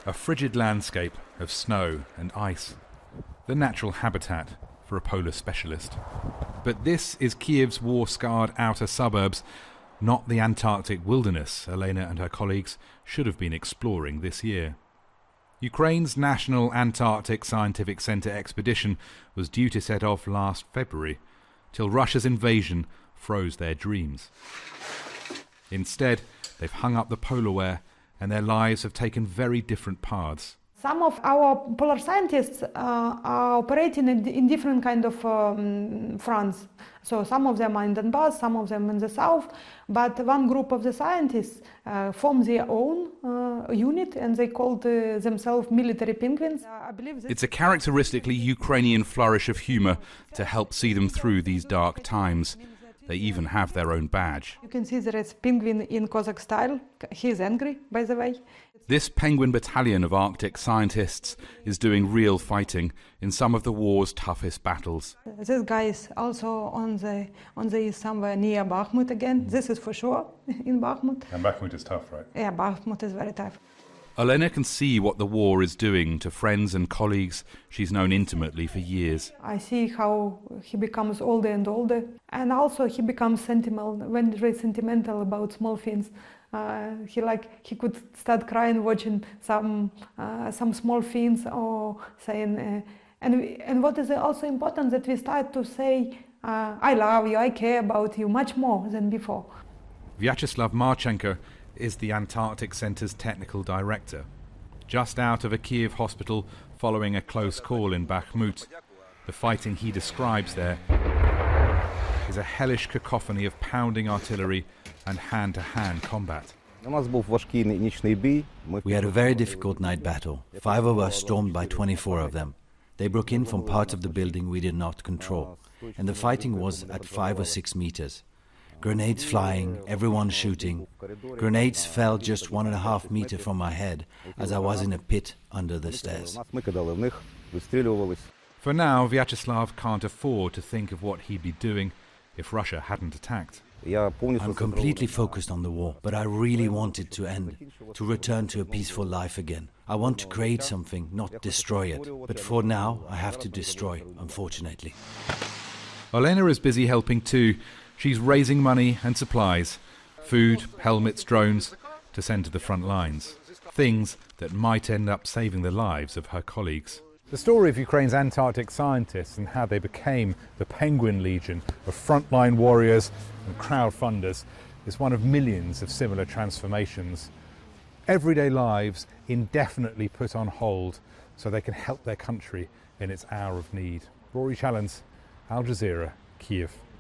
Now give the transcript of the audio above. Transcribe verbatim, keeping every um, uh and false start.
A frigid landscape of snow and ice, the natural habitat for a polar specialist. But this is Kiev's war-scarred outer suburbs, not the Antarctic wilderness Elena and her colleagues should have been exploring this year. Ukraine's National Antarctic Scientific Centre expedition was due to set off last February, till Russia's invasion froze their dreams. Instead, they've hung up the polar wear, and their lives have taken very different paths. Some of our polar scientists uh, are operating in, in different kind of um, fronts. So some of them are in Donbass, some of them in the south, but one group of the scientists uh, formed their own uh, unit, and they called uh, themselves military penguins. Uh, I believe it's a characteristically Ukrainian flourish of humour to help see them through these dark times. They even have their own badge. You can see there is penguin in Cossack style. He is angry, by the way. This penguin battalion of Arctic scientists is doing real fighting in some of the war's toughest battles. This guy is also on the on the east somewhere near Bakhmut again. This is for sure in Bakhmut. And Bakhmut is tough, right? Yeah, Bakhmut is very tough. Elena can see what the war is doing to friends and colleagues she's known intimately for years. I see how he becomes older and older, and also he becomes sentimental, very sentimental about small things. Uh, he like he could start crying watching some uh, some small things, or saying, uh, and we, and what is also important that we start to say, uh, "I love you, I care about you" much more than before. Vyacheslav Marchenko is the Antarctic Centre's technical director. Just out of a Kiev hospital following a close call in Bakhmut, the fighting he describes there is a hellish cacophony of pounding artillery and hand-to-hand combat. We had a very difficult night battle. Five of us stormed by twenty-four of them. They broke in from parts of the building we did not control, and the fighting was at five or six meters. Grenades flying, everyone shooting. Grenades fell just one and a half meter from my head as I was in a pit under the stairs. For now, Vyacheslav can't afford to think of what he'd be doing if Russia hadn't attacked. I'm completely focused on the war, but I really want it to end, to return to a peaceful life again. I want to create something, not destroy it. But for now, I have to destroy, unfortunately. Elena is busy helping too. She's raising money and supplies, food, helmets, drones, to send to the front lines. Things that might end up saving the lives of her colleagues. The story of Ukraine's Antarctic scientists and how they became the Penguin Legion of frontline warriors and crowdfunders is one of millions of similar transformations. Everyday lives indefinitely put on hold so they can help their country in its hour of need. Rory Challens, Al Jazeera, Kiev.